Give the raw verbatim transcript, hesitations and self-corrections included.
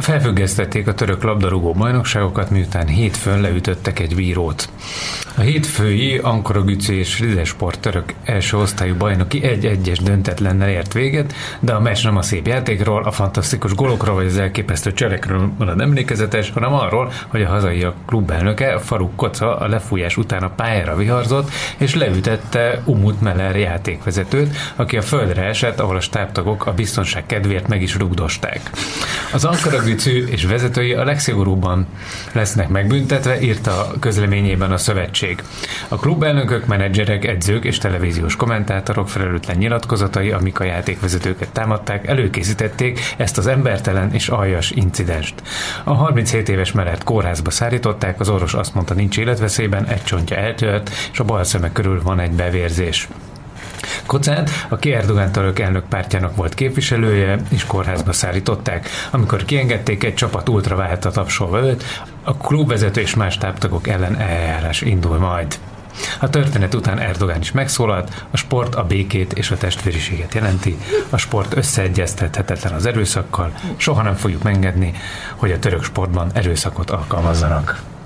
Felfüggesztették a török labdarúgó bajnokságokat, miután hétfőn leütöttek egy bírót. A hétfői Ankaragücü és Rizespor török első osztályú bajnoki egy-egyes döntetlennel ért véget, de a meccs nem a szép játékról, a fantasztikus gólokról vagy az elképesztő cselekről marad emlékezetes, hanem arról, hogy a hazaiak klubelnöke Faruk Koca a lefújás után a pályára viharzott, és leütette Umut Meler játékvezetőt, aki a földre esett, ahol a stábtagok a biztonság kedvéért meg is rugdosták. Az Ankaragücü és vezetői a legszigorúbban lesznek megbüntetve, írta a közleményében a szövetség. A klubelnökök, menedzserek, edzők és televíziós kommentátorok felelőtlen nyilatkozatai, amik a játékvezetőket támadták, előkészítették ezt az embertelen és aljas incidenst. A harminchét éves Mellert kórházba szállították, az orvos azt mondta, nincs életveszélyben, egy csontja eltört, és a bal szeme körül van egy bevérzés. Kocát, aki Erdogan török elnök pártjának volt képviselője, és kórházba szállították. Amikor kiengedték, egy csapat ultraválta tapsolva őt, a klubvezető és más táptagok ellen eljárás indul majd. A történet után Erdogan is megszólalt, a sport a békét és a testvériséget jelenti, a sport összeegyeztethetetlen az erőszakkal, soha nem fogjuk megengedni, hogy a török sportban erőszakot alkalmazzanak.